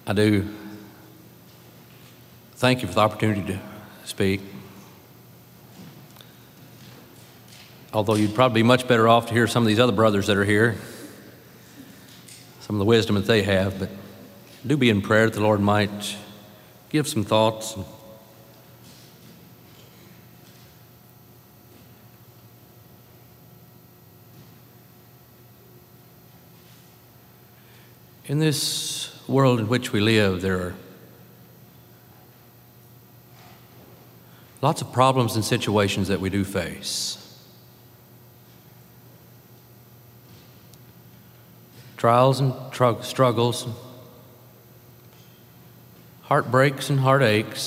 I do thank you for the opportunity to speak. Although you'd probably be much better off to hear some of these other brothers that are here, some of the wisdom that they have, but do be in prayer that the Lord might give some thoughts. In this world in which we live, there are lots of problems and situations that we do face. Trials and struggles, heartbreaks and heartaches.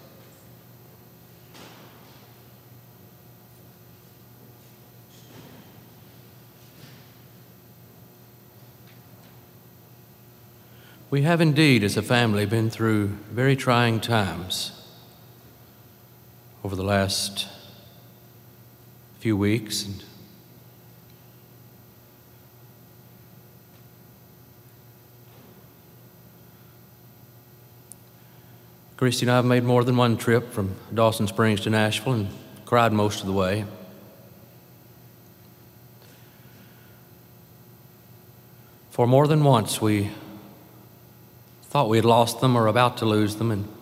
We have indeed, as a family, been through very trying times over the last few weeks. And Christy and I have made more than one trip from Dawson Springs to Nashville and cried most of the way. For more than once, we thought we had lost them or about to lose them, and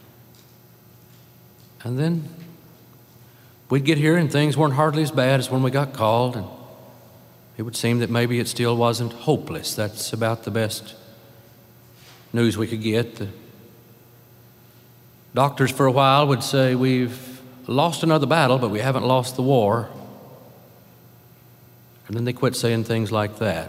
then we'd get here and things weren't hardly as bad as when we got called, and it would seem that maybe it still wasn't hopeless. That's about the best news we could get. The doctors for a while would say, we've lost another battle, but we haven't lost the war. And then they quit saying things like that.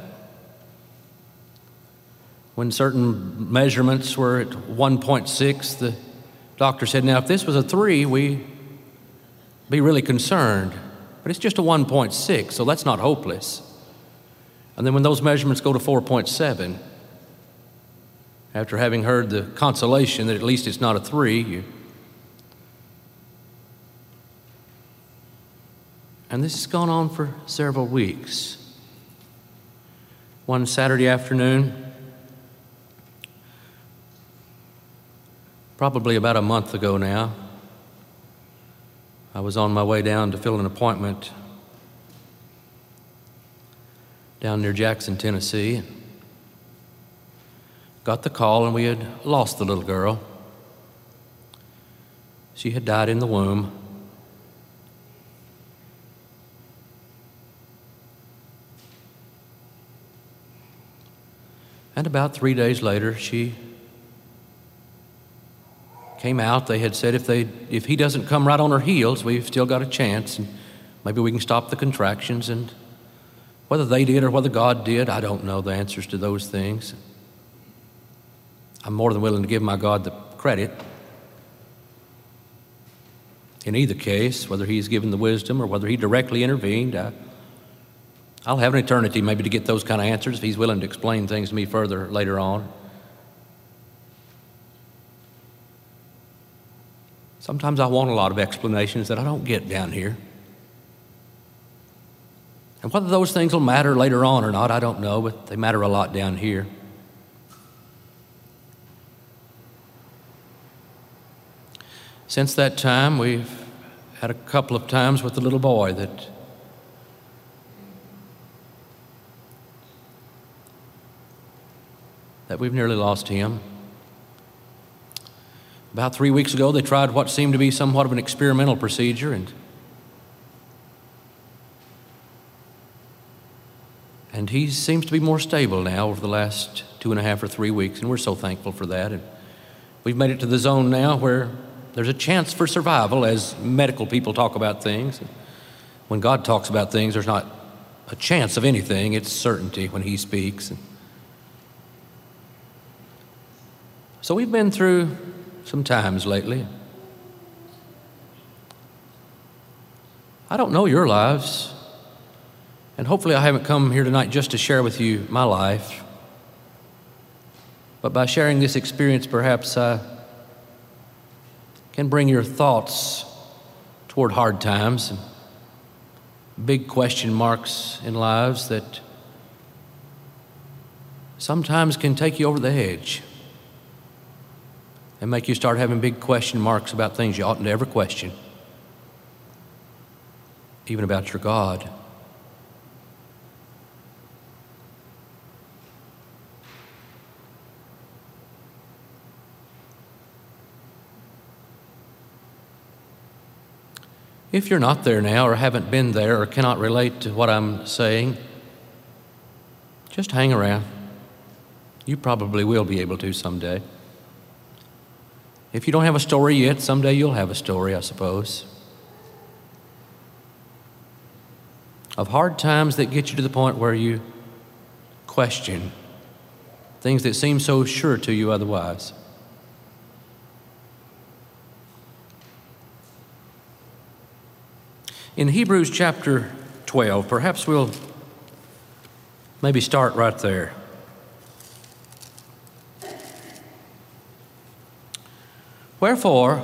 When certain measurements were at 1.6, the doctor said, now if this was a 3, we'd be really concerned. But it's just a 1.6, so that's not hopeless. And then when those measurements go to 4.7, after having heard the consolation that at least it's not a 3, and this has gone on for several weeks. One Saturday afternoon, probably about a month ago now, I was on my way down to fill an appointment down near Jackson, Tennessee. Got the call, and we had lost the little girl. She had died in the womb. And about 3 days later, she came out. They had said if he doesn't come right on her heels, we've still got a chance, and maybe we can stop the contractions. And whether they did or whether God did, I don't know the answers to those things. I'm more than willing to give my God the credit. In either case, whether he's given the wisdom or whether he directly intervened, I'll have an eternity maybe to get those kind of answers if he's willing to explain things to me further later on. Sometimes I want a lot of explanations that I don't get down here. And whether those things will matter later on or not, I don't know, but they matter a lot down here. Since that time, we've had a couple of times with the little boy that we've nearly lost him. About 3 weeks ago, they tried what seemed to be somewhat of an experimental procedure, and he seems to be more stable now over the last 2.5 or 3 weeks, and we're so thankful for that. And we've made it to the zone now where there's a chance for survival as medical people talk about things. When God talks about things, there's not a chance of anything. It's certainty when he speaks. So we've been through some times lately. I don't know your lives, and hopefully I haven't come here tonight just to share with you my life, but by sharing this experience, perhaps I can bring your thoughts toward hard times and big question marks in lives that sometimes can take you over the edge. and make you start having big question marks about things you oughtn't to ever question, even about your God. If you're not there now, or haven't been there, or cannot relate to what I'm saying, just hang around. You probably will be able to someday. If you don't have a story yet, someday you'll have a story, I suppose, of hard times that get you to the point where you question things that seem so sure to you otherwise. In Hebrews chapter 12, perhaps we'll maybe start right there. Wherefore,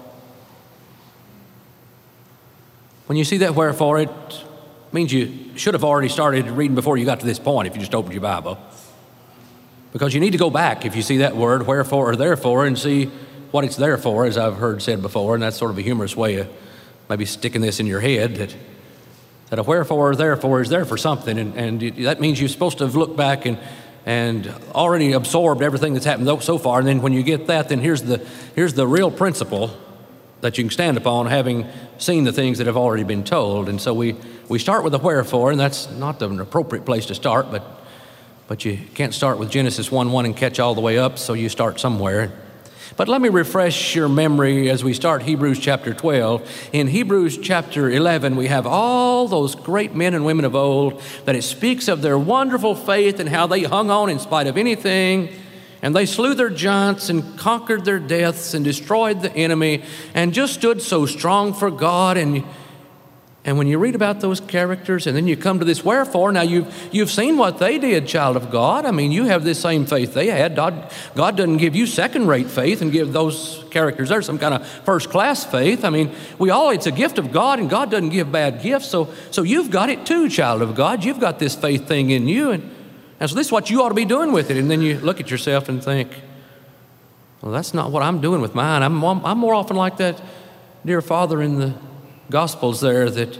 when you see that wherefore, it means you should have already started reading before you got to this point if you just opened your Bible. Because you need to go back if you see that word, wherefore or therefore, and see what it's there for, as I've heard said before, and that's sort of a humorous way of maybe sticking this in your head, that a wherefore or therefore is there for something, and that means you're supposed to have looked back and already absorbed everything that's happened so far, and then when you get that, then here's the real principle that you can stand upon, having seen the things that have already been told. And so we start with a wherefore, and that's not an appropriate place to start, but you can't start with Genesis 1:1 and catch all the way up, so you start somewhere. But let me refresh your memory as we start Hebrews chapter 12. In Hebrews chapter 11, we have all those great men and women of old that it speaks of their wonderful faith and how they hung on in spite of anything, and they slew their giants and conquered their deaths and destroyed the enemy and just stood so strong for God. And when you read about those characters and then you come to this wherefore, now you've seen what they did, child of God. I mean, you have this same faith they had. God doesn't give you second-rate faith and give those characters there some kind of first-class faith. I mean, it's a gift of God, and God doesn't give bad gifts. So you've got it too, child of God. You've got this faith thing in you, and so this is what you ought to be doing with it. And then you look at yourself and think, well, that's not what I'm doing with mine. I'm more often like that dear father in the Gospels there that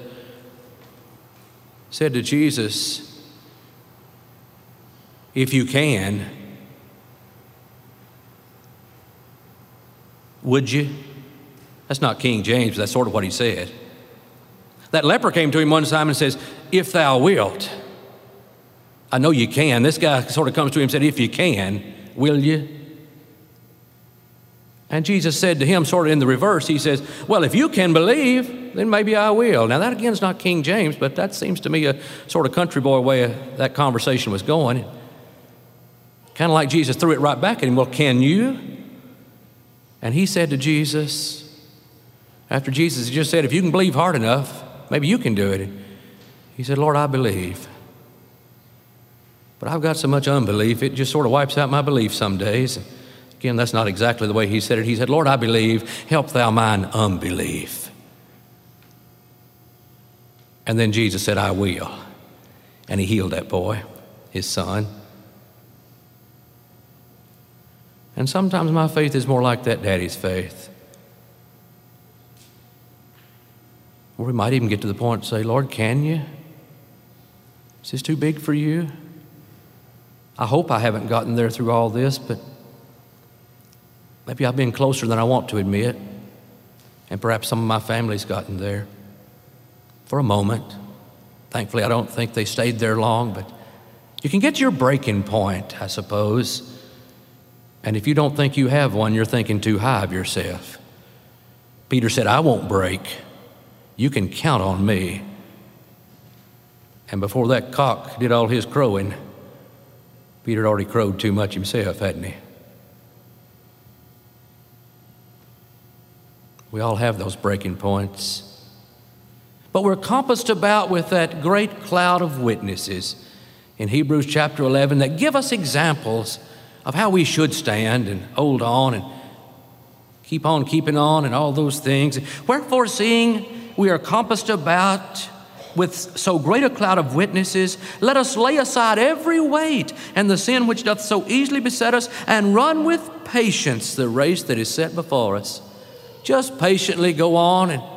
said to Jesus, if you can, would you? That's not King James, but that's sort of what he said. That leper came to him one time and says, if thou wilt. I know you can. This guy sort of comes to him and said, if you can, will you? And Jesus said to him, sort of in the reverse, he says, well, if you can believe, then maybe I will. Now that again is not King James, but that seems to me a sort of country boy way that conversation was going. Kind of like Jesus threw it right back at him, well, can you? And he said to Jesus, after Jesus had just said, if you can believe hard enough, maybe you can do it. He said, Lord, I believe. But I've got so much unbelief, it just sort of wipes out my belief some days. Again, that's not exactly the way he said it. He said, Lord, I believe, help thou mine unbelief. And then Jesus said, I will. And he healed that boy, his son. And sometimes my faith is more like that daddy's faith. Or we might even get to the point to say, Lord, can you? Is this too big for you? I hope I haven't gotten there through all this, but maybe I've been closer than I want to admit, and perhaps some of my family's gotten there for a moment. Thankfully, I don't think they stayed there long, but you can get to your breaking point, I suppose. And if you don't think you have one, you're thinking too high of yourself. Peter said, I won't break. You can count on me. And before that cock did all his crowing, Peter had already crowed too much himself, hadn't he? We all have those breaking points. But we're compassed about with that great cloud of witnesses in Hebrews chapter 11 that give us examples of how we should stand and hold on and keep on keeping on and all those things. Wherefore, seeing we are compassed about with so great a cloud of witnesses, let us lay aside every weight and the sin which doth so easily beset us, and run with patience the race that is set before us. Just patiently go on and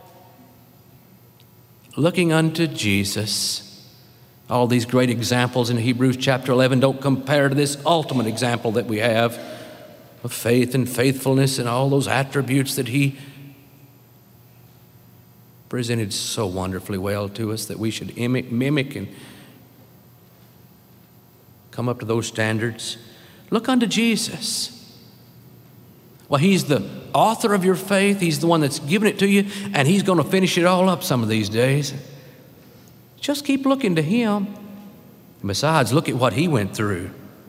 looking unto Jesus. All these great examples in Hebrews chapter 11 don't compare to this ultimate example that we have of faith and faithfulness and all those attributes that he presented so wonderfully well to us that we should mimic and come up to those standards. Look unto Jesus. Well, he's the author of your faith. He's the one that's given it to you, and he's going to finish it all up some of these days. Just keep looking to him. And besides, look at what he went through.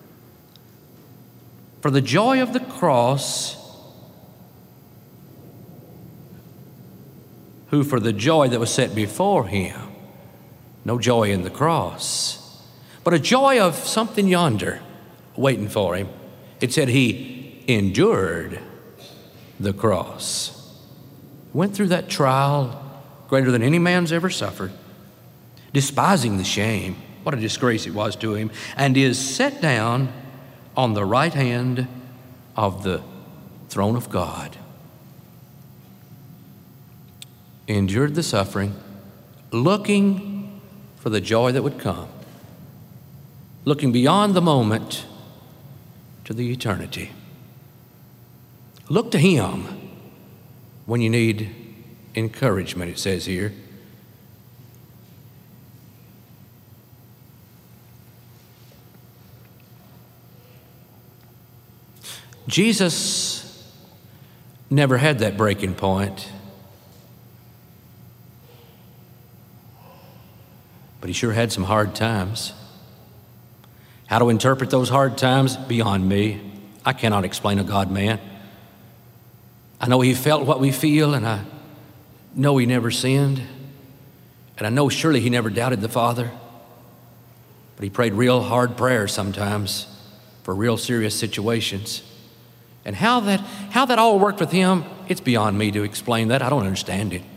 For the joy of the cross, who for the joy that was set before him, no joy in the cross, but a joy of something yonder waiting for him. It said he endured the cross. Went through that trial greater than any man's ever suffered, despising the shame. What a disgrace it was to him. And is set down on the right hand of the throne of God. Endured the suffering, looking for the joy that would come, looking beyond the moment to the eternity. Look to him when you need encouragement, it says here. Jesus never had that breaking point, but he sure had some hard times. How to interpret those hard times? Beyond me. I cannot explain a God-man. I know he felt what we feel, and I know he never sinned, and I know surely he never doubted the Father, but he prayed real hard prayers sometimes for real serious situations. And how that all worked with him, it's beyond me to explain that. I don't understand it.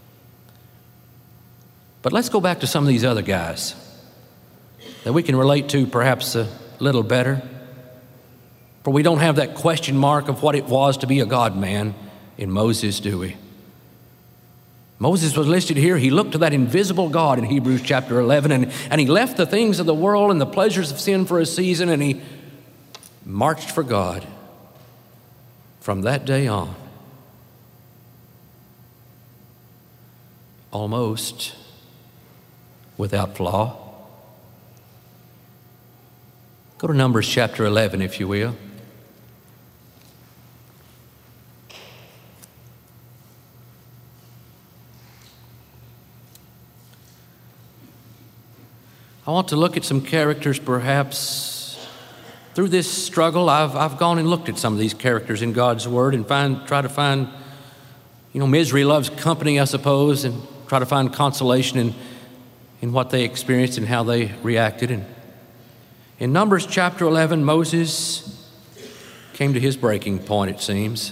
But let's go back to some of these other guys that we can relate to perhaps a little better. For we don't have that question mark of what it was to be a God-man in Moses, do we? Moses was listed here. He looked to that invisible God in Hebrews chapter 11, and he left the things of the world and the pleasures of sin for a season, and he marched for God from that day on. Almost without flaw. Go to Numbers chapter 11, if you will. I want to look at some characters perhaps. Through this struggle, I've gone and looked at some of these characters in God's Word and try to find, misery loves company, I suppose, and try to find consolation in what they experienced and how they reacted. And in Numbers chapter 11, Moses came to his breaking point, it seems.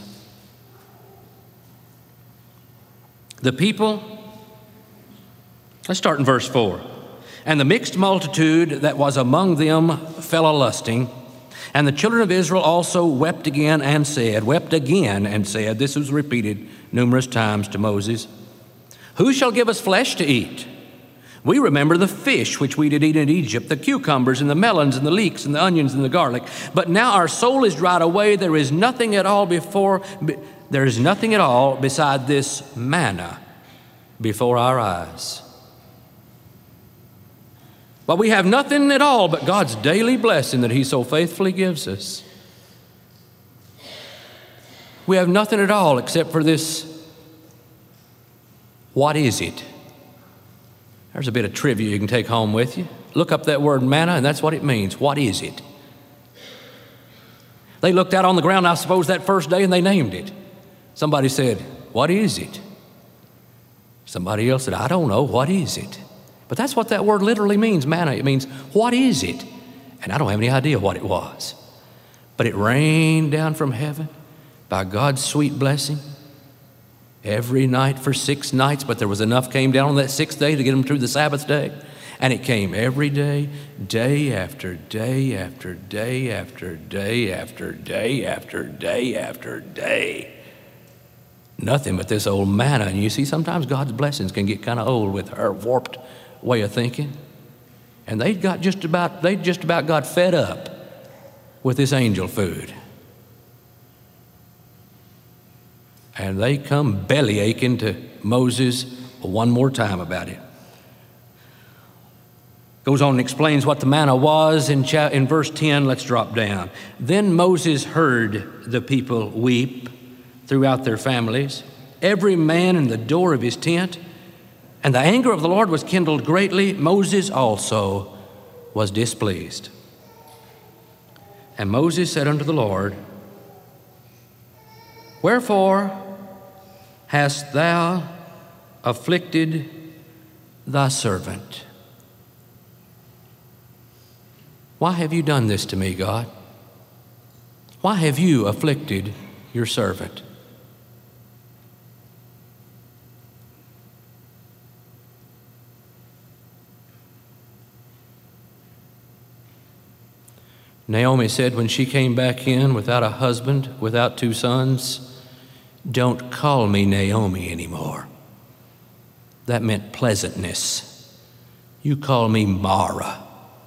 The people, let's start in verse 4. And the mixed multitude that was among them fell a-lusting, and the children of Israel also wept again and said, this was repeated numerous times to Moses, who shall give us flesh to eat? We remember the fish which we did eat in Egypt, the cucumbers and the melons and the leeks and the onions and the garlic. But now our soul is dried away. There is nothing at all beside this manna before our eyes. But we have nothing at all but God's daily blessing that he so faithfully gives us. We have nothing at all except for this. What is it? There's a bit of trivia you can take home with you. Look up that word manna, and that's what it means. What is it? They looked out on the ground, I suppose, that first day, and they named it. Somebody said, what is it? Somebody else said, I don't know. What is it? But that's what that word literally means, manna. It means, what is it? And I don't have any idea what it was. But it rained down from heaven by God's sweet blessing. every night for 6 nights, but there was enough came down on that 6th day to get them through the Sabbath day. And it came every day, day after day after day after day after day after day after day. Nothing but this old manna. And you see, sometimes God's blessings can get kind of old with her warped way of thinking. And they just about got fed up with this angel food. And they come belly aching to Moses one more time about it. Goes on and explains what the manna was in verse 10. Let's drop down. Then Moses heard the people weep throughout their families, every man in the door of his tent. And the anger of the Lord was kindled greatly. Moses also was displeased. And Moses said unto the Lord, Wherefore hast thou afflicted thy servant? Why have you done this to me, God? Why have you afflicted your servant? Naomi said when she came back in without a husband, without 2 sons, don't call me Naomi anymore. That meant pleasantness. You call me Mara,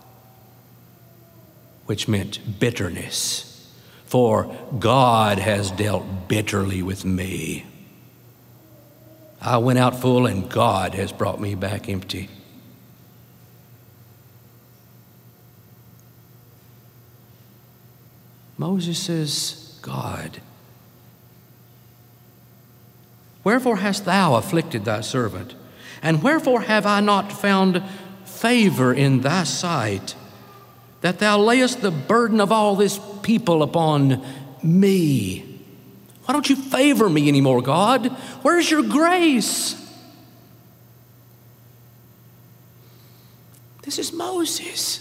which meant bitterness. For God has dealt bitterly with me. I went out full and God has brought me back empty. Moses says, God, wherefore hast thou afflicted thy servant? And wherefore have I not found favor in thy sight, that thou layest the burden of all this people upon me? Why don't you favor me anymore, God? Where's your grace? This is Moses.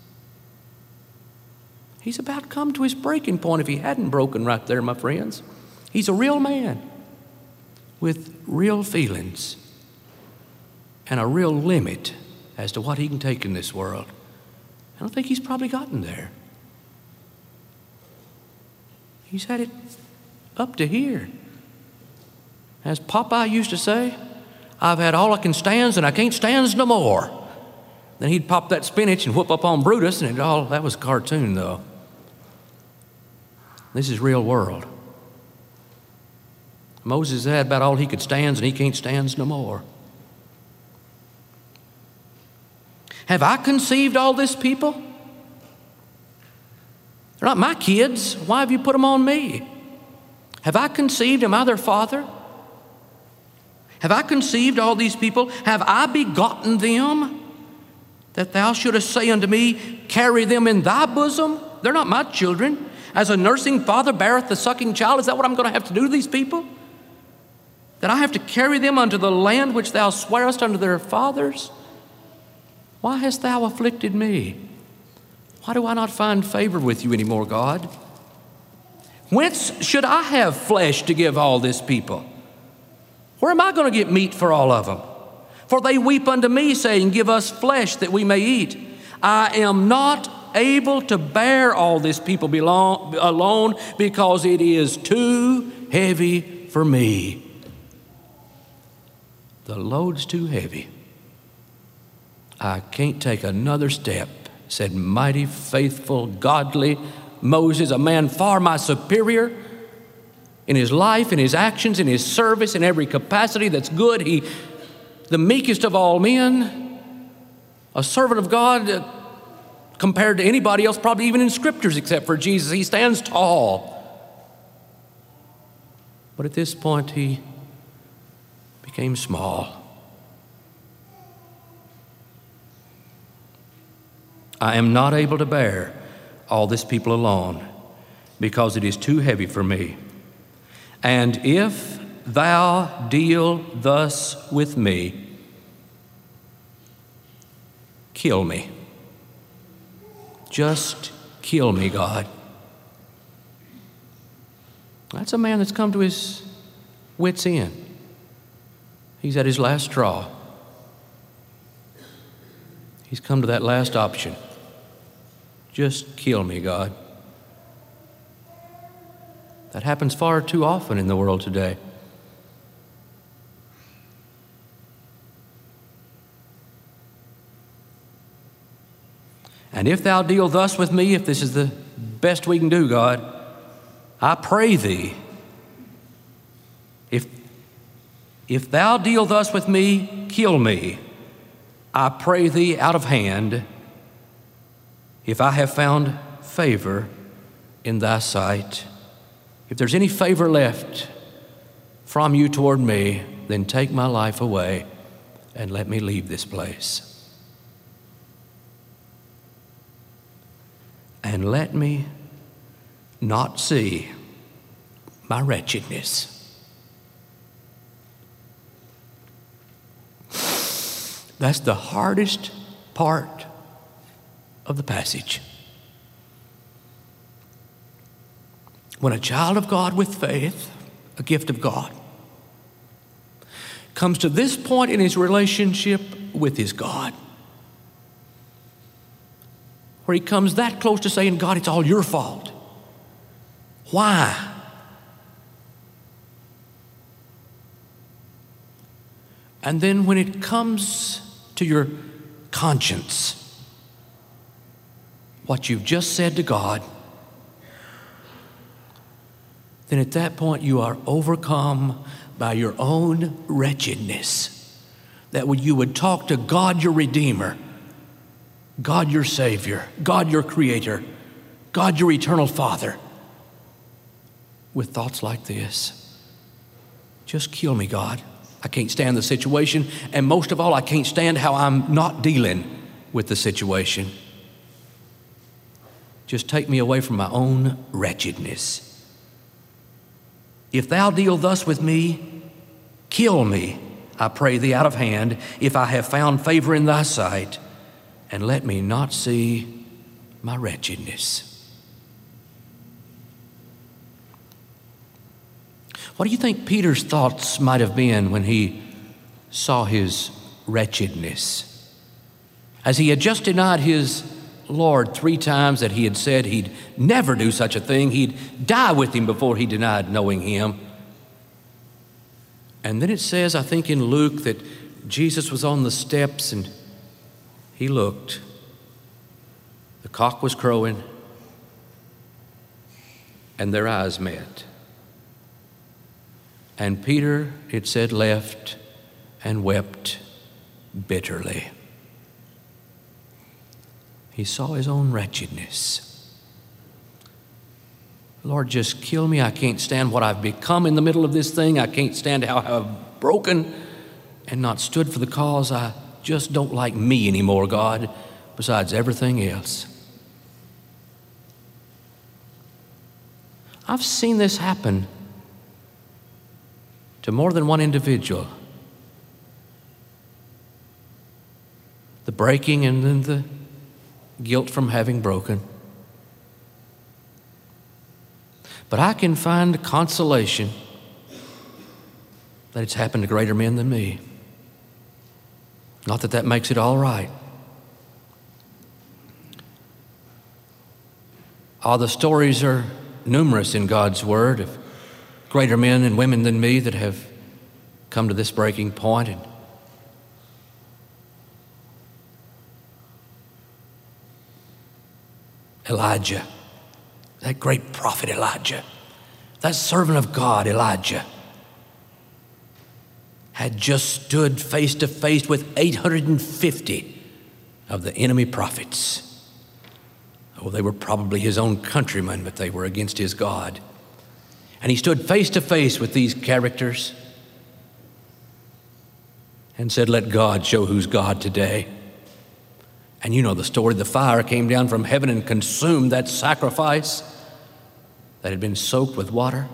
He's about to come to his breaking point if he hadn't broken right there, my friends. He's a real man with real feelings and a real limit as to what he can take in this world. I don't think he's probably gotten there. He's had it up to here. As Popeye used to say, I've had all I can stands and I can't stands no more. Then he'd pop that spinach and whoop up on Brutus, and that was cartoon though. This is real world. Moses had about all he could stands and he can't stands no more. Have I conceived all this people? They're not my kids. Why have you put them on me? Have I conceived? Am I their father? Have I conceived all these people? Have I begotten them? That thou shouldest say unto me, carry them in thy bosom? They're not my children. As a nursing father beareth the sucking child, is that what I'm going to have to do to these people? That I have to carry them unto the land which thou swearest unto their fathers? Why hast thou afflicted me? Why do I not find favor with you anymore, God? Whence should I have flesh to give all this people? Where am I going to get meat for all of them? For they weep unto me, saying, give us flesh that we may eat. I am not able to bear all this people alone, because it is too heavy for me. The load's too heavy. I can't take another step, said mighty, faithful, godly Moses, a man far my superior in his life, in his actions, in his service, in every capacity that's good. He, the meekest of all men, a servant of God, compared to anybody else, probably even in scriptures except for Jesus. He stands tall. But at this point, he became small. I am not able to bear all this people alone, because it is too heavy for me. And if thou deal thus with me, kill me. Just kill me, God. That's a man that's come to his wits' end. He's at his last straw. He's come to that last option. Just kill me, God. That happens far too often in the world today. And if thou deal thus with me, if this is the best we can do, God, I pray thee, if thou deal thus with me, kill me. I pray thee out of hand, if I have found favor in thy sight. If there's any favor left from you toward me, then take my life away and let me leave this place. And let me not see my wretchedness. That's the hardest part of the passage. When a child of God with faith, a gift of God, comes to this point in his relationship with his God, where he comes that close to saying, God, it's all your fault. Why? And then when it comes to your conscience, what you've just said to God, then at that point you are overcome by your own wretchedness. That you would talk to God your Redeemer, God your Savior, God your Creator, God your eternal Father, with thoughts like this. Just kill me, God. I can't stand the situation, and most of all, I can't stand how I'm not dealing with the situation. Just take me away from my own wretchedness. If thou deal thus with me, kill me, I pray thee, out of hand, if I have found favor in thy sight, and let me not see my wretchedness. What do you think Peter's thoughts might have been when he saw his wretchedness? As he had just denied his Lord 3 times, that he had said he'd never do such a thing, he'd die with him before he denied knowing him. And then it says, I think in Luke, that Jesus was on the steps and he looked. The cock was crowing and their eyes met. And Peter, it said, left and wept bitterly. He saw his own wretchedness. Lord, just kill me. I can't stand what I've become in the middle of this thing. I can't stand how I've broken and not stood for the cause. I just don't like me anymore, God, besides everything else. I've seen this happen to more than one individual. The breaking and then the guilt from having broken. But I can find consolation that it's happened to greater men than me. Not that that makes it all right. The stories are numerous in God's Word of greater men and women than me that have come to this breaking point. And Elijah, that great prophet Elijah, that servant of God Elijah, had just stood face to face with 850 of the enemy prophets. Oh, they were probably his own countrymen, but they were against his God. And he stood face to face with these characters and said, let God show who's God today. And you know the story. The fire came down from heaven and consumed that sacrifice that had been soaked with water.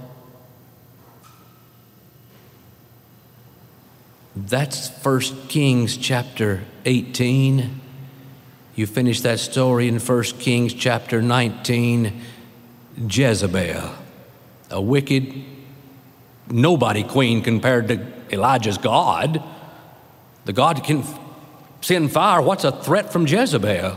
That's 1 Kings chapter 18. You finish that story in 1 Kings chapter 19. Jezebel, a wicked nobody queen compared to Elijah's God. The God that can send fire. What's a threat from Jezebel?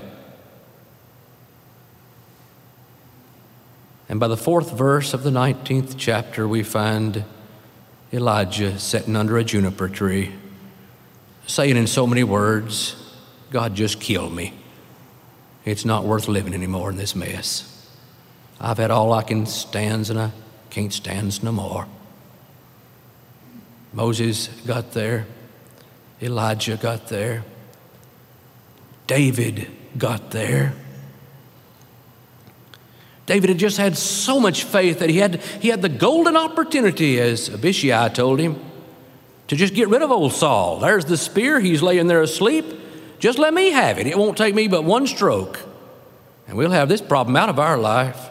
And by the 4th verse of the 19th chapter, we find Elijah sitting under a juniper tree, saying in so many words, God, just kill me. It's not worth living anymore in this mess. I've had all I can stand, and I can't stand no more. Moses got there. Elijah got there. David got there. David had just had so much faith that he had the golden opportunity, as Abishai told him, to just get rid of old Saul. There's the spear. He's laying there asleep. Just let me have it. It won't take me but one stroke, and we'll have this problem out of our life.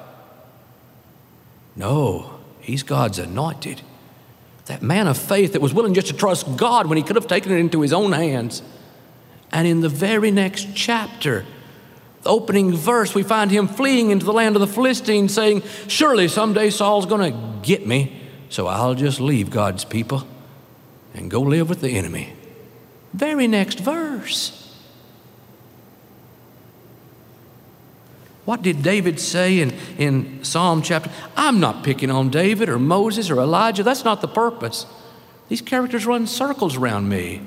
No, he's God's anointed. That man of faith that was willing just to trust God when he could have taken it into his own hands. And in the very next chapter, the opening verse, we find him fleeing into the land of the Philistines, saying, surely someday Saul's going to get me, so I'll just leave God's people and go live with the enemy. Very next verse. What did David say in Psalm chapter? I'm not picking on David or Moses or Elijah. That's not the purpose. These characters run circles around me.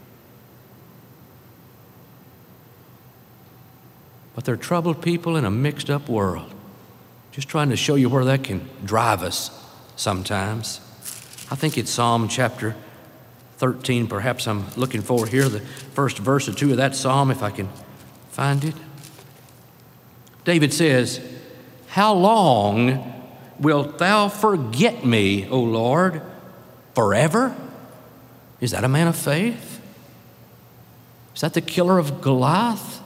But they're troubled people in a mixed up world. Just trying to show you where that can drive us sometimes. I think it's Psalm chapter 13. Perhaps I'm looking for here the first verse or two of that psalm, if I can find it. David says, how long wilt thou forget me, O Lord? Forever? Is that a man of faith? Is that the killer of Goliath?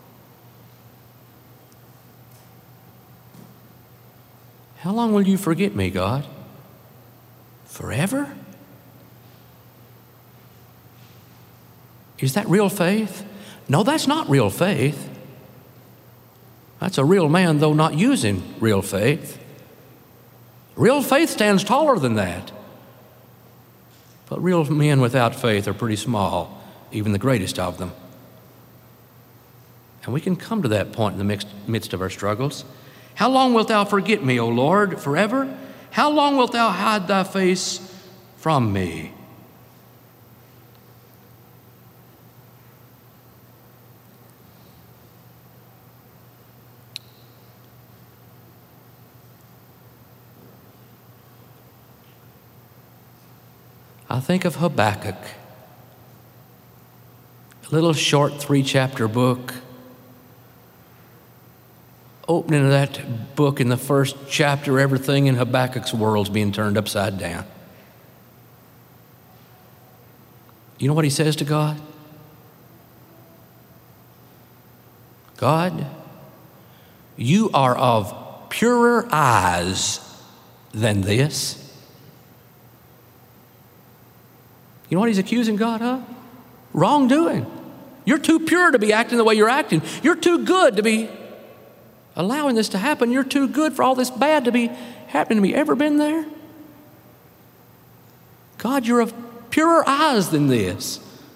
How long will you forget me, God? Forever? Is that real faith? No, that's not real faith. That's a real man, though not using real faith. Real faith stands taller than that. But real men without faith are pretty small, even the greatest of them. And we can come to that point in the midst of our struggles. How long wilt thou forget me, O Lord, forever? How long wilt thou hide thy face from me? I think of Habakkuk, a little short 3-chapter book. Opening of that book in the first chapter, everything in Habakkuk's world's being turned upside down. You know what he says to God? God, you are of purer eyes than this. You know what he's accusing God of? Wrongdoing. You're too pure to be acting the way you're acting. You're too good to be allowing this to happen. You're too good for all this bad to be happening to me. Ever been there? God, you're of purer eyes than this.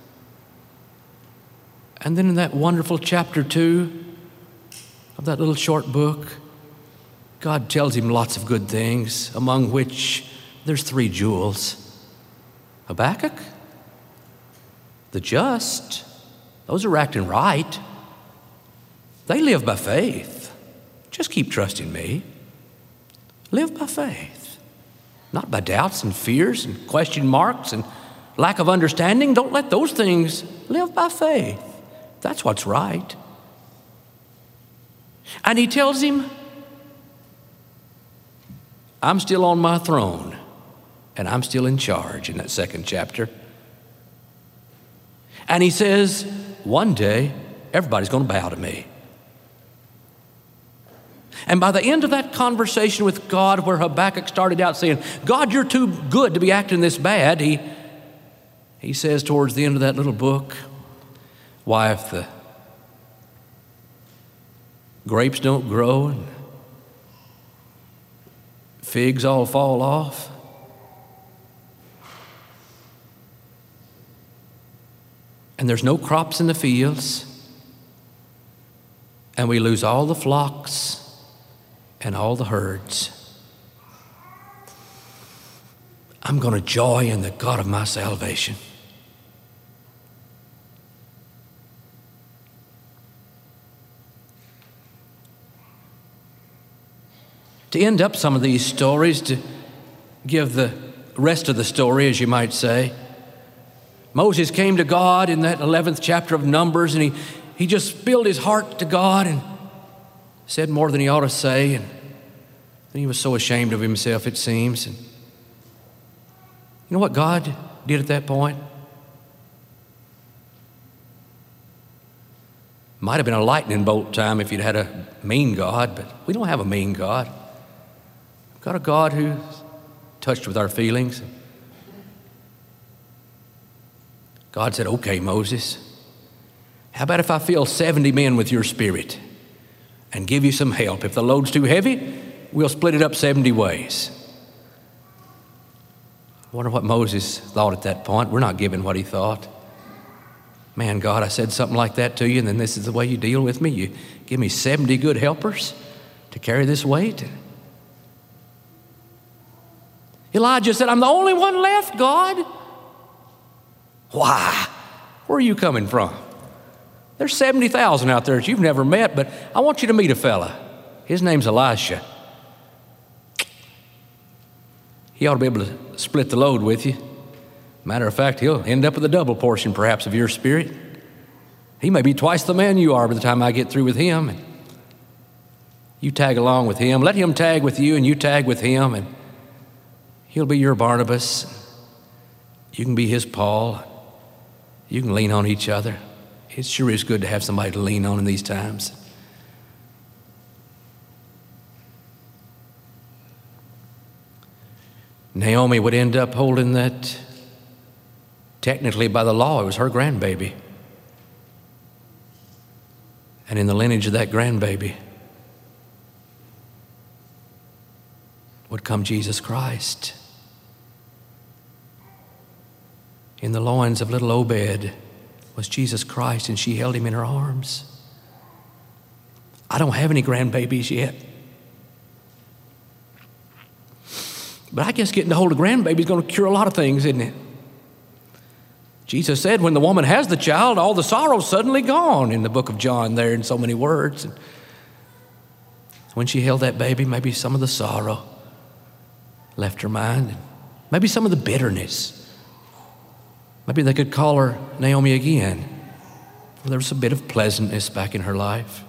And then in that wonderful chapter 2 of that little short book, God tells him lots of good things, among which there's 3 jewels. Habakkuk, the just, those are acting right. They live by faith. Just keep trusting me. Live by faith, not by doubts and fears and question marks and lack of understanding. Don't let those things. Live by faith. That's what's right. And he tells him, I'm still on my throne. And I'm still in charge in that 2nd chapter. And he says, one day, everybody's going to bow to me. And by the end of that conversation with God, where Habakkuk started out saying, God, you're too good to be acting this bad, he says towards the end of that little book, why, if the grapes don't grow and figs all fall off, and there's no crops in the fields, and we lose all the flocks and all the herds, I'm going to joy in the God of my salvation. To end up some of these stories, to give the rest of the story, as you might say, Moses came to God in that 11th chapter of Numbers, and he just spilled his heart to God and said more than he ought to say, and he was so ashamed of himself, it seems. And you know what God did at that point? Might have been a lightning bolt time if you'd had a mean God, but we don't have a mean God. We've got a God who's touched with our feelings. God said, okay, Moses, how about if I fill 70 men with your spirit and give you some help? If the load's too heavy, we'll split it up 70 ways. I wonder what Moses thought at that point. We're not giving what he thought. Man, God, I said something like that to you, and then this is the way you deal with me? You give me 70 good helpers to carry this weight? Elijah said, I'm the only one left, God. Why? Where are you coming from? There's 70,000 out there that you've never met, but I want you to meet a fella. His name's Elisha. He ought to be able to split the load with you. Matter of fact, he'll end up with a double portion, perhaps, of your spirit. He may be twice the man you are by the time I get through with him. And you tag along with him. Let him tag with you, and you tag with him, and he'll be your Barnabas. You can be his Paul. You can lean on each other. It sure is good to have somebody to lean on in these times. Naomi would end up holding that, technically by the law, it was her grandbaby. And in the lineage of that grandbaby would come Jesus Christ. In the loins of little Obed was Jesus Christ, and she held him in her arms. I don't have any grandbabies yet, but I guess getting to hold a grandbaby is going to cure a lot of things, isn't it? Jesus said when the woman has the child, all the sorrow's suddenly gone, in the book of John there in so many words. And when she held that baby, maybe some of the sorrow left her mind, and maybe some of the bitterness. Maybe they could call her Naomi again. There was a bit of pleasantness back in her life.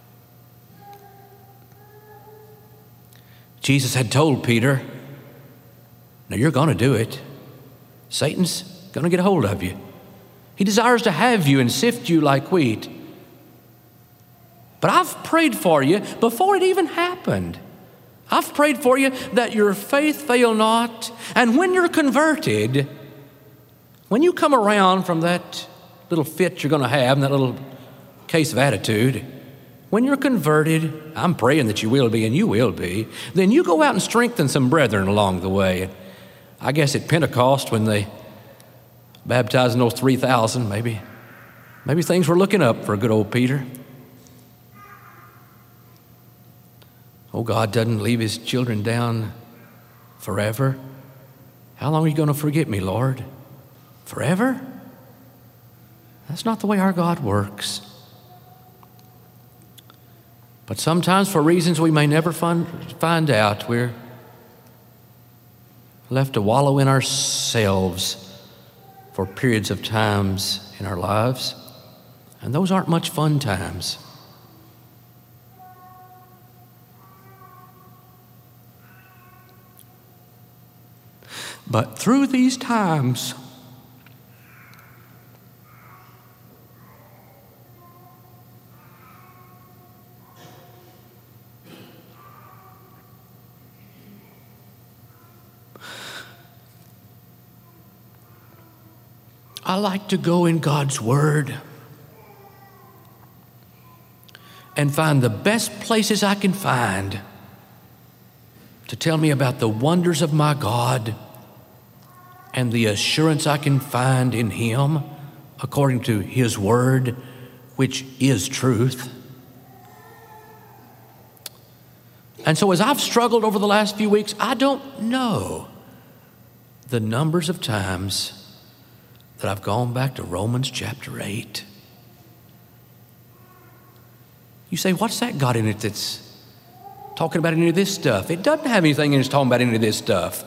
Jesus had told Peter, now you're going to do it. Satan's going to get a hold of you. He desires to have you and sift you like wheat. But I've prayed for you before it even happened. I've prayed for you that your faith fail not. And when you're converted, when you come around from that little fit you're going to have, and that little case of attitude, when you're converted, I'm praying that you will be, and you will be, then you go out and strengthen some brethren along the way. I guess at Pentecost, when they baptized those 3,000, maybe things were looking up for good old Peter. Oh, God doesn't leave his children down forever. How long are you going to forget me, Lord? Forever? That's not the way our God works. But sometimes, for reasons we may never find out, we're left to wallow in ourselves for periods of times in our lives. And those aren't much fun times. But through these times, I like to go in God's Word and find the best places I can find to tell me about the wonders of my God and the assurance I can find in Him according to His Word, which is truth. And so as I've struggled over the last few weeks, I don't know the numbers of times that I've gone back to Romans chapter 8. You say, what's that got in it that's talking about any of this stuff? It doesn't have anything in it that's talking about any of this stuff.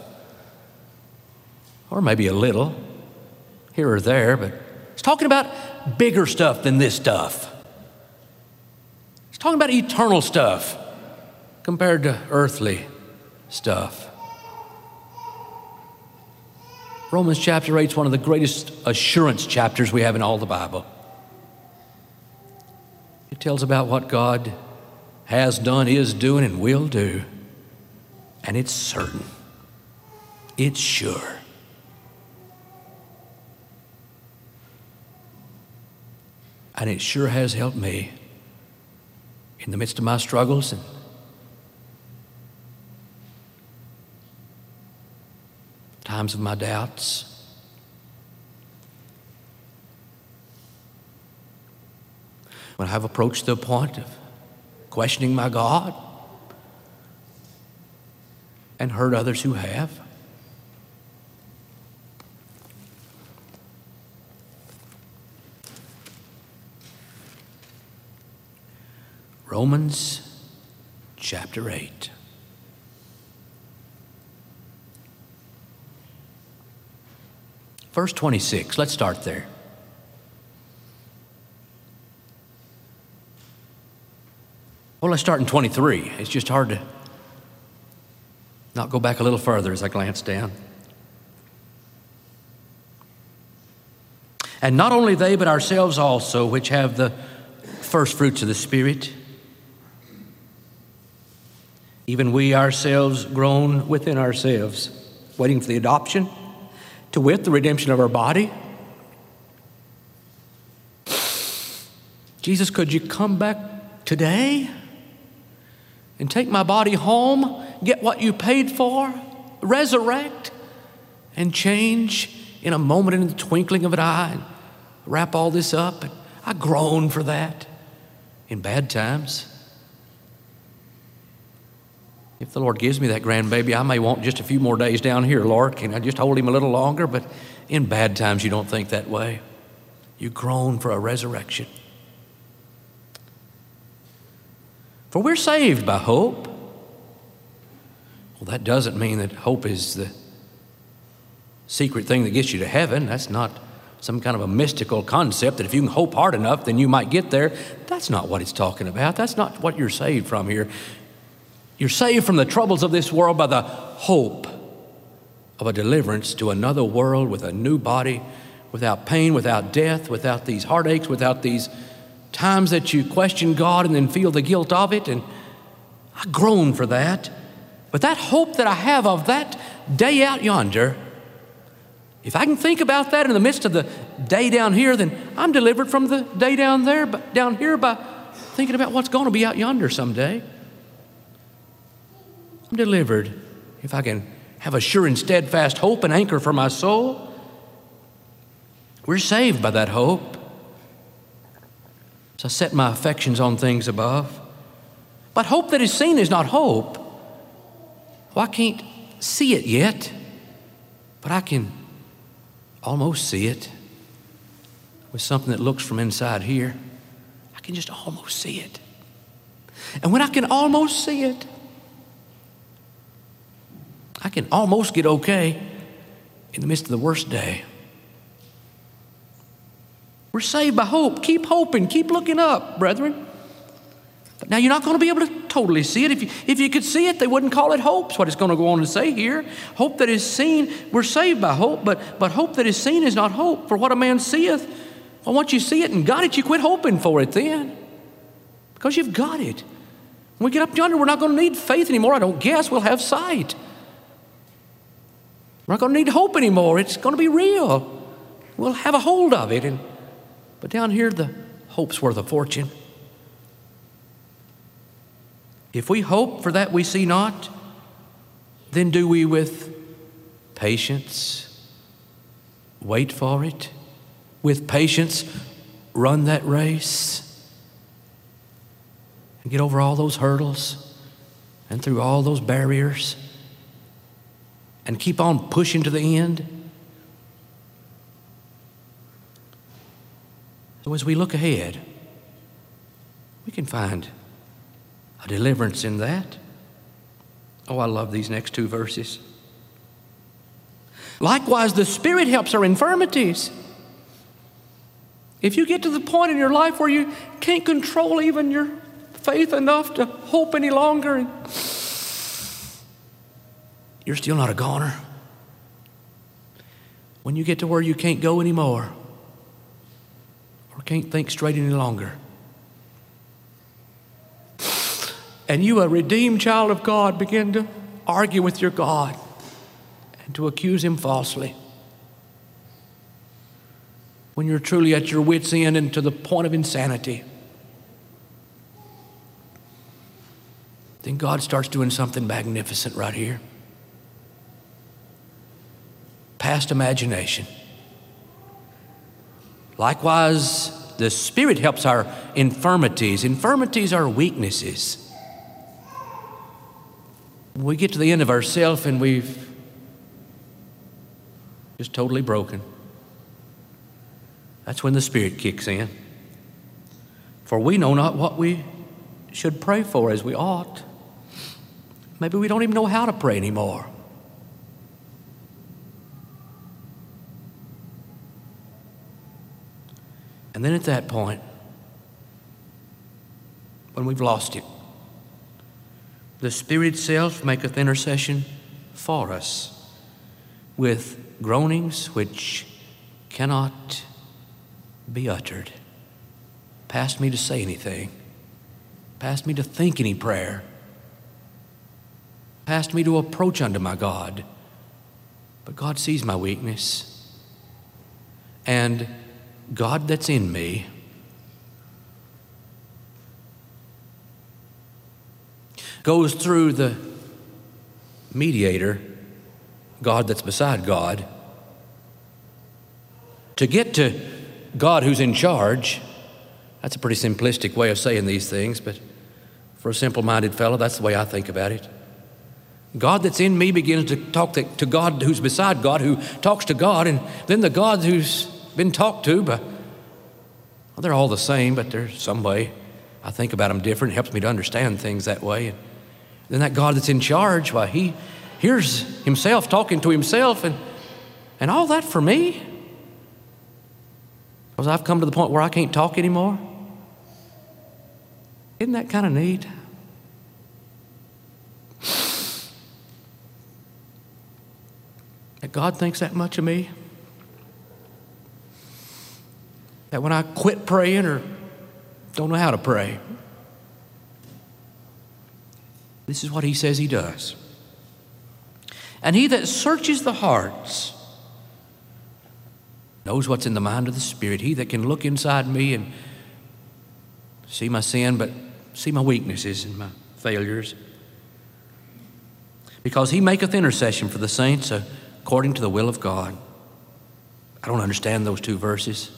Or maybe a little, here or there, but it's talking about bigger stuff than this stuff. It's talking about eternal stuff compared to earthly stuff. Romans chapter 8 is one of the greatest assurance chapters we have in all the Bible. It tells about what God has done, is doing, and will do. And it's certain. It's sure. And it sure has helped me in the midst of my struggles and times of my doubts. When I've approached the point of questioning my God and heard others who have. Romans chapter 8. Verse 26, let's start there. Well, let's start in 23. It's just hard to not go back a little further as I glance down. And not only they, but ourselves also, which have the first fruits of the Spirit, even we ourselves groan within ourselves, waiting for the adoption, to wit, the redemption of our body. Jesus, could you come back today and take my body home, get what you paid for, resurrect, and change in a moment, in the twinkling of an eye, and wrap all this up? And I groan for that in bad times. If the Lord gives me that grandbaby, I may want just a few more days down here, Lord. Can I just hold him a little longer? But in bad times, you don't think that way. You groan for a resurrection. For we're saved by hope. Well, that doesn't mean that hope is the secret thing that gets you to heaven. That's not some kind of a mystical concept that if you can hope hard enough, then you might get there. That's not what it's talking about. That's not what you're saved from here. You're saved from the troubles of this world by the hope of a deliverance to another world with a new body, without pain, without death, without these heartaches, without these times that you question God and then feel the guilt of it. And I groan for that. But that hope that I have of that day out yonder, if I can think about that in the midst of the day down here, then I'm delivered from the day down there, but down here by thinking about what's going to be out yonder someday. I'm delivered if I can have a sure and steadfast hope and anchor for my soul. We're saved by that hope. So I set my affections on things above. But hope that is seen is not hope. Well, I can't see it yet, but I can almost see it with something that looks from inside here. I can just almost see it. And when I can almost see it, I can almost get okay in the midst of the worst day. We're saved by hope. Keep hoping. Keep looking up, brethren. But now you're not going to be able to totally see it. If you could see it, they wouldn't call it hope. That's what it's going to go on to say here. Hope that is seen, we're saved by hope, but hope that is seen is not hope. For what a man seeth, well, once you see it and got it, you quit hoping for it then. Because you've got it. When we get up yonder, we're not going to need faith anymore. I don't guess. We'll have sight. We're not going to need hope anymore. It's going to be real. We'll have a hold of it. But down here, the hope's worth a fortune. If we hope for that we see not, then do we with patience wait for it? with patience run that race and get over all those hurdles and through all those barriers and keep on pushing to the end. So as we look ahead, we can find a deliverance in that. Oh, I love these next two verses. Likewise, the Spirit helps our infirmities. If you get to the point in your life where you can't control even your faith enough to hope any longer, and you're still not a goner. When you get to where you can't go anymore or can't think straight any longer, and you, a redeemed child of God, begin to argue with your God and to accuse him falsely, when you're truly at your wits' end and to the point of insanity, then God starts doing something magnificent right here. Past imagination. Likewise, the Spirit helps our infirmities. Infirmities are weaknesses. When we get to the end of ourselves and we've just totally broken, that's when the Spirit kicks in. For we know not what we should pray for as we ought. Maybe we don't even know how to pray anymore. And then at that point, when we've lost it, the Spirit itself maketh intercession for us with groanings which cannot be uttered. Past me to say anything, past me to think any prayer, past me to approach unto my God. But God sees my weakness, and God that's in me goes through the mediator, God that's beside God, to get to God who's in charge. That's a pretty simplistic way of saying these things, but for a simple-minded fellow, that's the way I think about it. God that's in me begins to talk to God who's beside God, who talks to God, and then the God who's been talked to, but well, they're all the same, but there's some way I think about them different. It helps me to understand things that way. And then that God that's in charge, why, he hears himself talking to himself, and all that for me, because I've come to the point where I can't talk anymore. Isn't that kind of neat? That God thinks that much of me? That when I quit praying or don't know how to pray, this is what he says he does. And he that searches the hearts knows what's in the mind of the Spirit. He that can look inside me and see my sin, but see my weaknesses and my failures. Because he maketh intercession for the saints according to the will of God. I don't understand those two verses.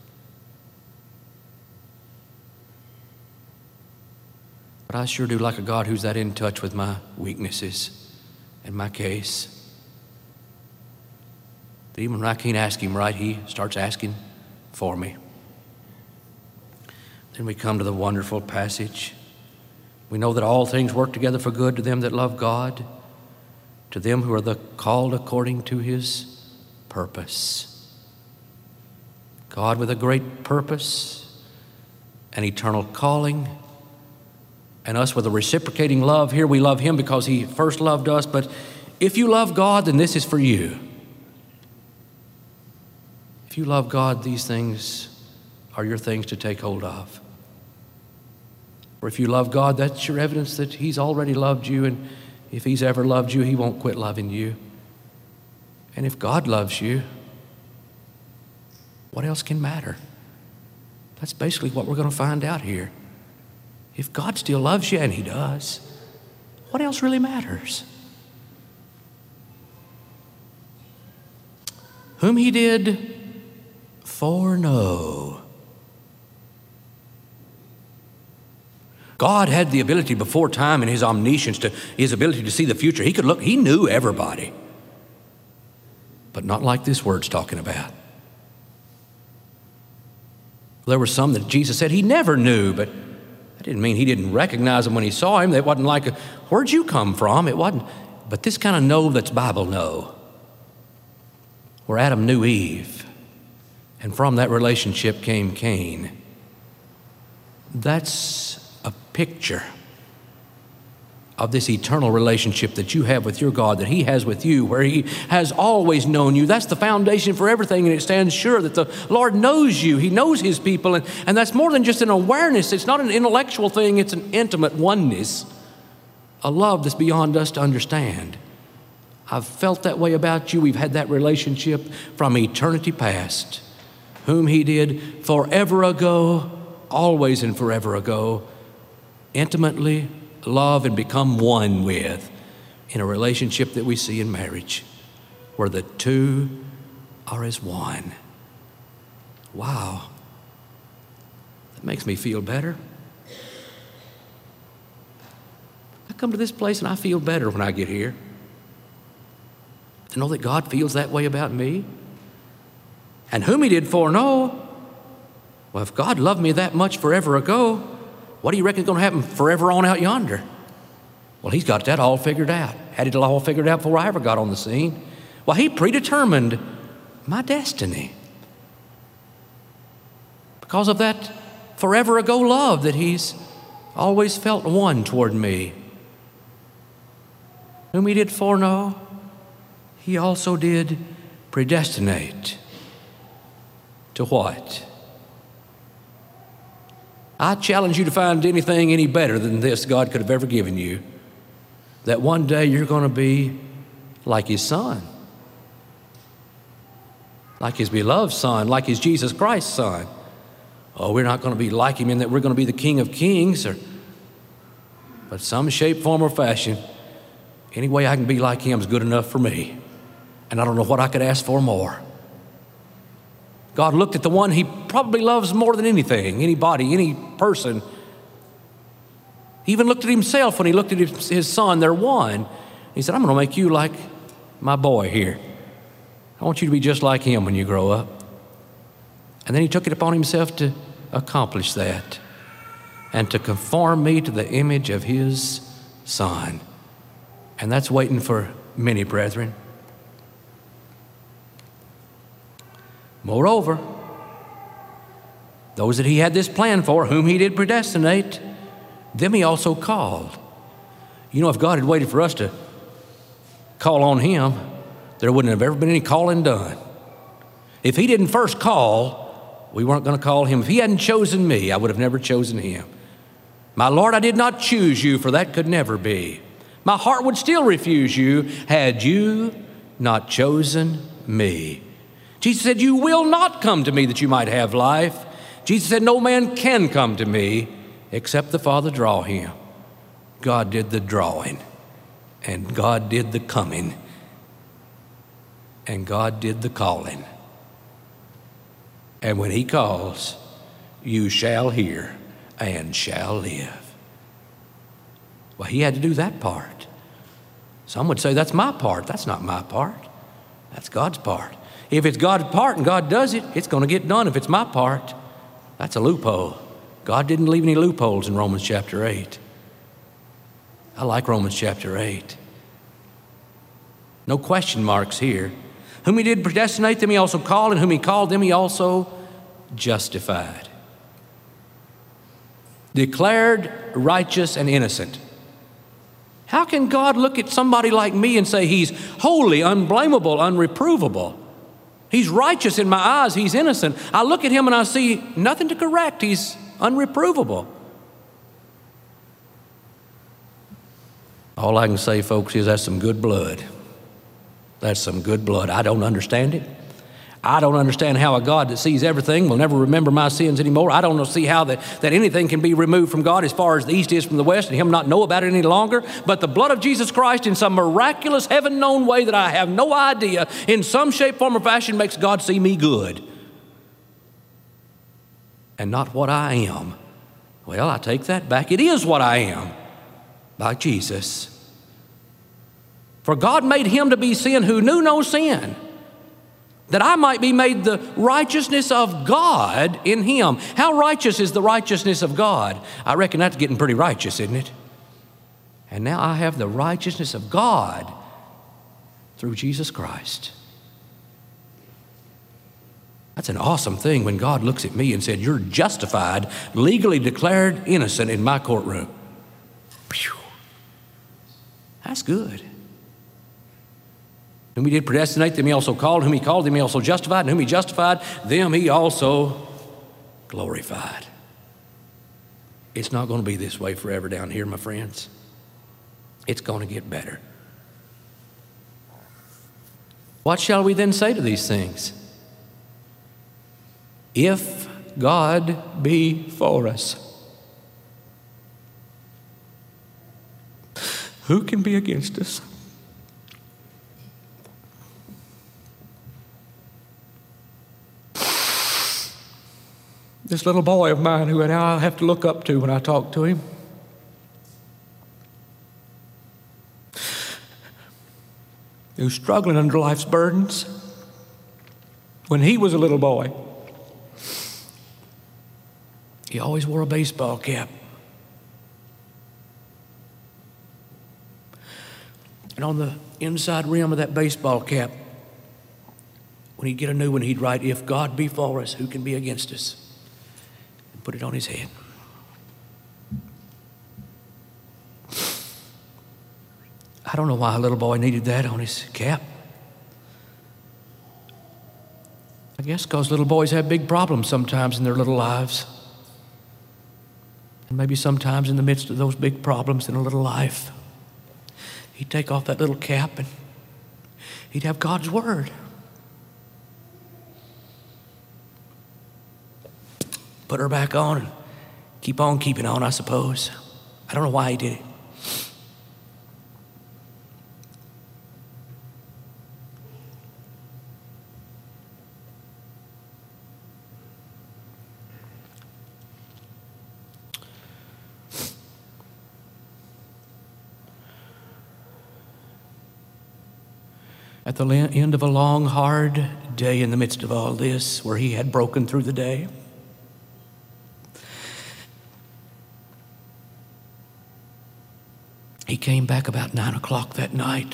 But I sure do like a God who's that in touch with my weaknesses and my case. That even when I can't ask him right, he starts asking for me. Then we come to the wonderful passage. We know that all things work together for good to them that love God, to them who are called according to his purpose. God with a great purpose, an eternal calling, and us with a reciprocating love. Here we love him because he first loved us, but if you love God, then this is for you. If you love God, these things are your things to take hold of. Or if you love God, that's your evidence that he's already loved you, and if he's ever loved you, he won't quit loving you. And if God loves you, what else can matter? That's basically what we're going to find out here. If God still loves you, and he does, what else really matters? Whom he did foreknow. God had the ability before time in his omniscience, his ability to see the future. He could look, he knew everybody. But not like this word's talking about. There were some that Jesus said he never knew, but that didn't mean he didn't recognize them when he saw him. It wasn't like, where'd you come from? It wasn't. But this kind of know that's Bible know, where Adam knew Eve, and from that relationship came Cain. That's a picture of this eternal relationship that you have with your God, that he has with you, where he has always known you. That's the foundation for everything, and it stands sure that the Lord knows you. He knows his people, and that's more than just an awareness. It's not an intellectual thing. It's an intimate oneness, a love that's beyond us to understand. I've felt that way about you. We've had that relationship from eternity past, whom he did forever ago, always and forever ago, intimately love and become one with in a relationship that we see in marriage, where the two are as one. Wow. That makes me feel better. I come to this place and I feel better when I get here. To know that God feels that way about me. And whom he did foreknow. Well, if God loved me that much forever ago, what do you reckon is going to happen forever on out yonder? Well, he's got that all figured out. Had it all figured out before I ever got on the scene. Well, he predetermined my destiny. Because of that forever ago love that he's always felt one toward me. Whom he did foreknow, he also did predestinate. To what? I challenge you to find anything any better than this God could have ever given you. That one day you're going to be like his son. Like his beloved son, like his Jesus Christ son. Oh, we're not going to be like him in that we're going to be the King of Kings, but some shape, form, or fashion, any way I can be like him is good enough for me. And I don't know what I could ask for more. God looked at the one he probably loves more than anything, anybody, any person. He even looked at himself when he looked at his son. They're one. He said, I'm going to make you like my boy here. I want you to be just like him when you grow up. And then he took it upon himself to accomplish that and to conform me to the image of his son. And that's waiting for many brethren. Moreover, those that he had this plan for, whom he did predestinate, them he also called. You know, if God had waited for us to call on him, there wouldn't have ever been any calling done. If he didn't first call, we weren't going to call him. If he hadn't chosen me, I would have never chosen him. My Lord, I did not choose you, for that could never be. My heart would still refuse you had you not chosen me. Jesus said, you will not come to me that you might have life. Jesus said, no man can come to me except the Father draw him. God did the drawing, and God did the coming, and God did the calling. And when he calls, you shall hear and shall live. Well, he had to do that part. Some would say, that's my part. That's not my part. That's God's part. If it's God's part and God does it, it's going to get done. If it's my part, that's a loophole. God didn't leave any loopholes in Romans chapter 8. I like Romans chapter 8. No question marks here. Whom he did predestinate, them he also called, and whom he called, them he also justified. Declared righteous and innocent. How can God look at somebody like me and say he's holy, unblameable, unreprovable? He's righteous in my eyes. He's innocent. I look at him and I see nothing to correct. He's unreprovable. All I can say, folks, is that's some good blood. That's some good blood. I don't understand it. I don't understand how a God that sees everything will never remember my sins anymore. I don't see how that anything can be removed from God as far as the east is from the west and him not know about it any longer. But the blood of Jesus Christ in some miraculous heaven-known way that I have no idea, in some shape, form, or fashion, makes God see me good. and not what I am. Well, I take that back. It is what I am by Jesus. For God made him to be sin who knew no sin, that I might be made the righteousness of God in him. How righteous is the righteousness of God? I reckon that's getting pretty righteous, isn't it? And now I have the righteousness of God through Jesus Christ. That's an awesome thing when God looks at me and said, you're justified, legally declared innocent in my courtroom. Whew. That's good. Whom he did predestinate, them he also called. Whom he called, them he also justified. And whom he justified, them he also glorified. It's not going to be this way forever down here, my friends. It's going to get better. What shall we then say to these things? If God be for us, who can be against us? This little boy of mine who now I have to look up to when I talk to him, who's struggling under life's burdens, when he was a little boy, he always wore a baseball cap. And on the inside rim of that baseball cap, when he'd get a new one, he'd write, if God be for us, who can be against us? And put it on his head. I don't know why a little boy needed that on his cap. I guess because little boys have big problems sometimes in their little lives. And maybe sometimes in the midst of those big problems in a little life, he'd take off that little cap and he'd have God's word. Put her back on and keep on keeping on, I suppose. I don't know why he did it. At the end of a long, hard day in the midst of all this, where he had broken through the day, he came back about 9 o'clock that night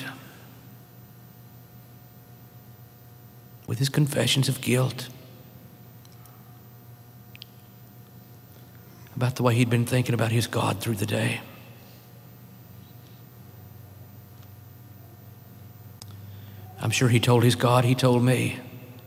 with his confessions of guilt about the way he'd been thinking about his God through the day. I'm sure he told his God, he told me.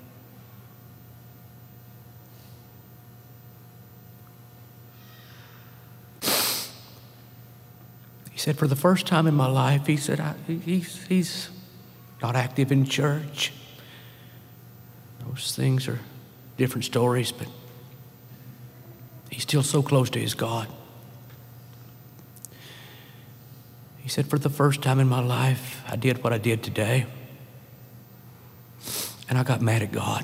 He said, for the first time in my life, he said, he's not active in church. Those things are different stories, but he's still so close to his God. He said, for the first time in my life, I did what I did today. And I got mad at God.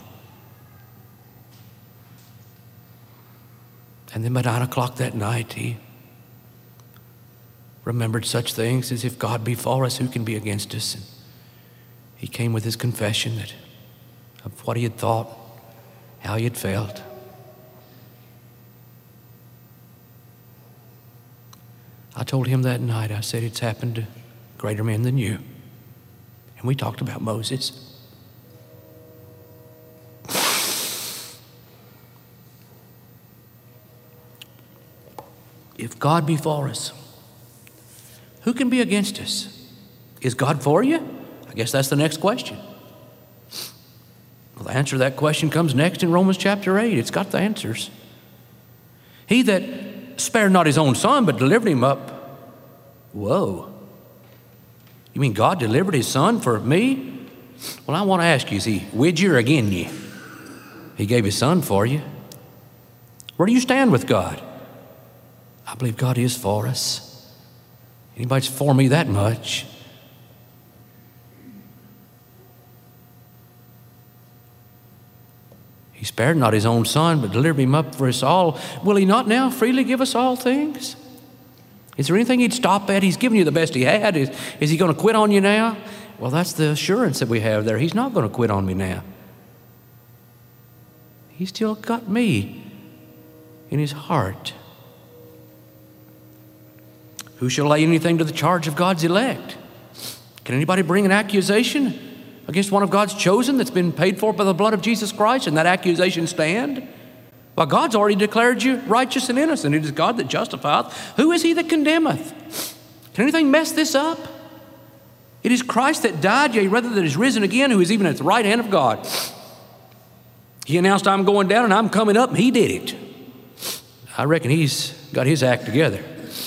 And then by 9 o'clock that night, he remembered such things as if God be for us, who can be against us? And he came with his confession of what he had thought, how he had felt. I told him that night, I said, it's happened to greater men than you. And we talked about Moses. If God be for us, who can be against us? Is God for you? I guess that's the next question. Well, the answer to that question comes next in Romans chapter 8. It's got the answers. He that spared not his own son, but delivered him up. Whoa. You mean God delivered his son for me? Well, I want to ask you, is he with you or against you? He gave his son for you. Where do you stand with God? I believe God is for us. Anybody's for me that much. He He spared not his own son, but delivered him up for us all. Will he not now freely give us all things? Is there anything he'd stop at? He's given you the best he had. Is he going to quit on you now? Well, that's the assurance that we have there. He's not going to quit on me now. He's still got me in his heart. Who shall lay anything to the charge of God's elect? Can anybody bring an accusation against one of God's chosen that's been paid for by the blood of Jesus Christ, and that accusation stand? Well, God's already declared you righteous and innocent. It is God that justifieth. Who is he that condemneth? Can anything mess this up? It is Christ that died, yea, rather that is risen again, who is even at the right hand of God. He announced, I'm going down and I'm coming up, and he did it. I reckon he's got his act together.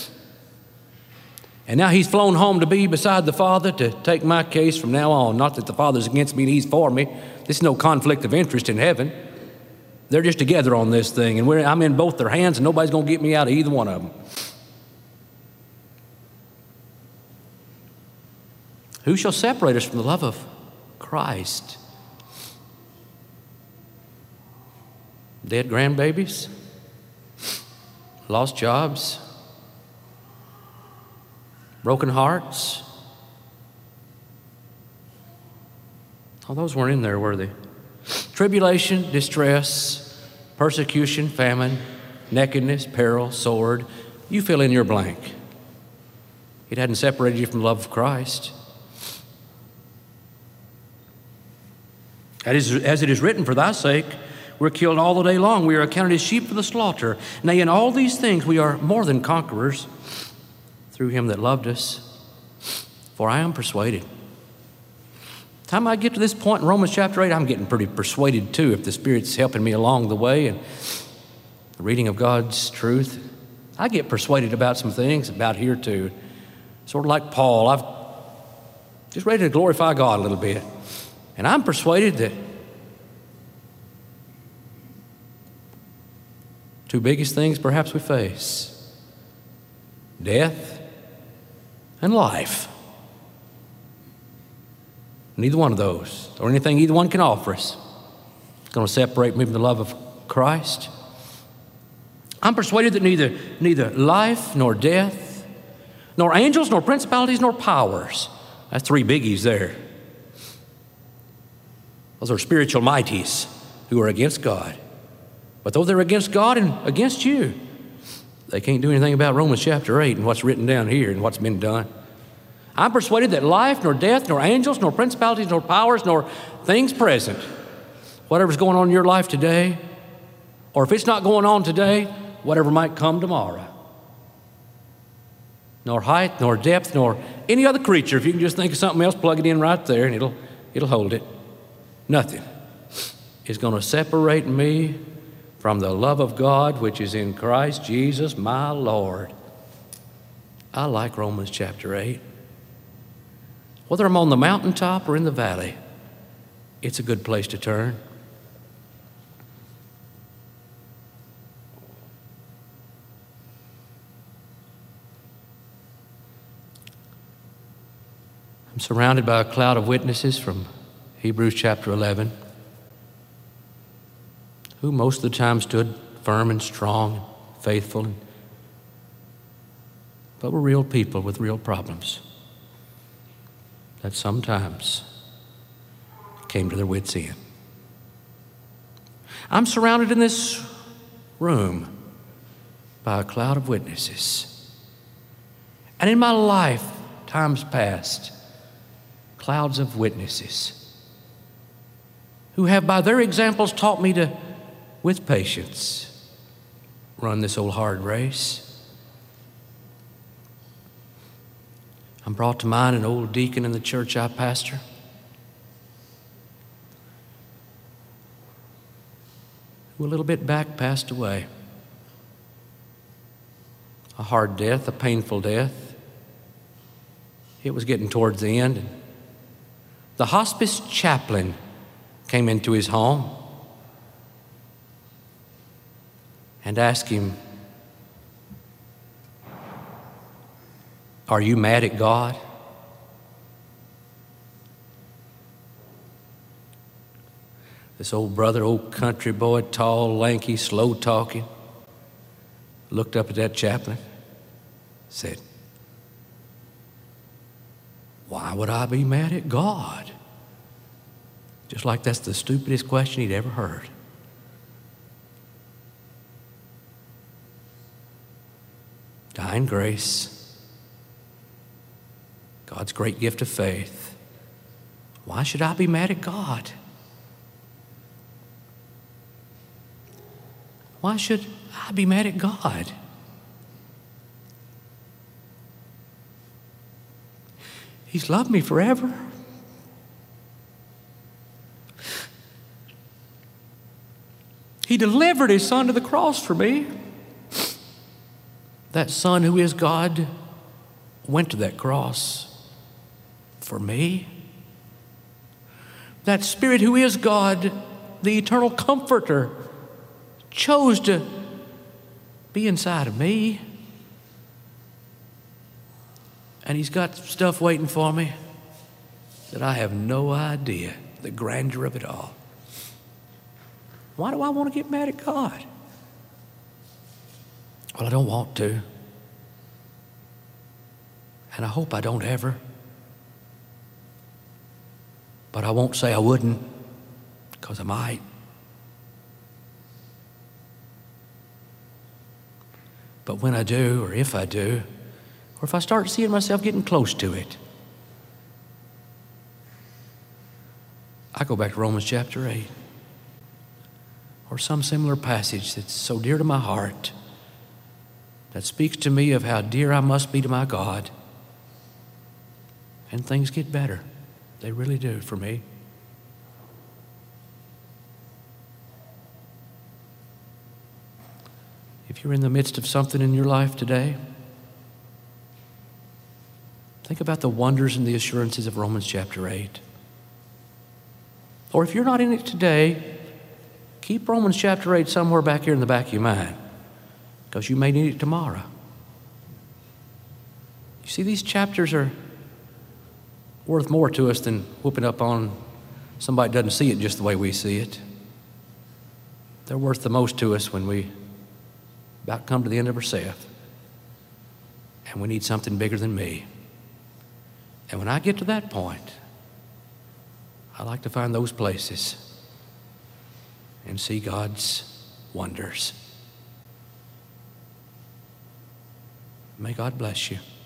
And now he's flown home to be beside the Father to take my case from now on. Not that the Father's against me and he's for me. There's no conflict of interest in heaven. They're just together on this thing, and I'm in both their hands, and nobody's going to get me out of either one of them. Who shall separate us from the love of Christ? Dead grandbabies? Lost jobs? Broken hearts? Oh, those weren't in there, were they? Tribulation, distress, persecution, famine, nakedness, peril, sword. You fill in your blank. It hadn't separated you from the love of Christ. As it is written, for thy sake, we're killed all the day long. We are accounted as sheep for the slaughter. Nay, in all these things we are more than conquerors through him that loved us. For I am persuaded. Time I get to this point in Romans chapter 8, I'm getting pretty persuaded too, if the Spirit's helping me along the way and the reading of God's truth. I get persuaded about some things about here too. Sort of like Paul, I'm just ready to glorify God a little bit. And I'm persuaded that two biggest things perhaps we face: death and life. Neither one of those, or anything either one can offer us, is going to separate me from the love of Christ. I'm persuaded that neither life nor death, nor angels, nor principalities, nor powers. That's three biggies there. Those are spiritual mighties who are against God. But though they're against God and against you, they can't do anything about Romans chapter 8 and what's written down here and what's been done. I'm persuaded that life, nor death, nor angels, nor principalities, nor powers, nor things present, whatever's going on in your life today, or if it's not going on today, whatever might come tomorrow, nor height, nor depth, nor any other creature. If you can just think of something else, plug it in right there, and it'll hold it. Nothing is going to separate me from the love of God, which is in Christ Jesus, my Lord. I like Romans chapter 8. Whether I'm on the mountaintop or in the valley, it's a good place to turn. I'm surrounded by a cloud of witnesses from Hebrews chapter 11, who most of the time stood firm and strong, faithful, but were real people with real problems that sometimes came to their wits' end. I'm surrounded in this room by a cloud of witnesses. And in my life, times past, clouds of witnesses who have by their examples taught me to, with patience, run this old hard race. I'm brought to mind an old deacon in the church I pastor. Who a little bit back passed away. A hard death, a painful death. It was getting towards the end. The hospice chaplain came into his home and asked him, "Are you mad at God?" This old brother, old country boy, tall, lanky, slow talking, looked up at that chaplain, said, "Why would I be mad at God?" Just like that's the stupidest question he'd ever heard. Dying grace, God's great gift of faith. Why should I be mad at God? Why should I be mad at God? He's loved me forever. He delivered his son to the cross for me. That son who is God went to that cross for me. That Spirit who is God, the eternal comforter, chose to be inside of me. And he's got stuff waiting for me that I have no idea, the grandeur of it all. Why do I want to get mad at God? Well, I don't want to. And I hope I don't ever. But I won't say I wouldn't, because I might. But when I do, or if I do, or if I start seeing myself getting close to it, I go back to Romans chapter 8, or some similar passage that's so dear to my heart, that speaks to me of how dear I must be to my God. And things get better. They really do for me. If you're in the midst of something in your life today, think about the wonders and the assurances of Romans chapter 8. Or if you're not in it today, keep Romans chapter 8 somewhere back here in the back of your mind, because you may need it tomorrow. You see, these chapters are worth more to us than whooping up on somebody that doesn't see it just the way we see it. They're worth the most to us when we about come to the end of ourselves and we need something bigger than me. And when I get to that point, I like to find those places and see God's wonders. May God bless you.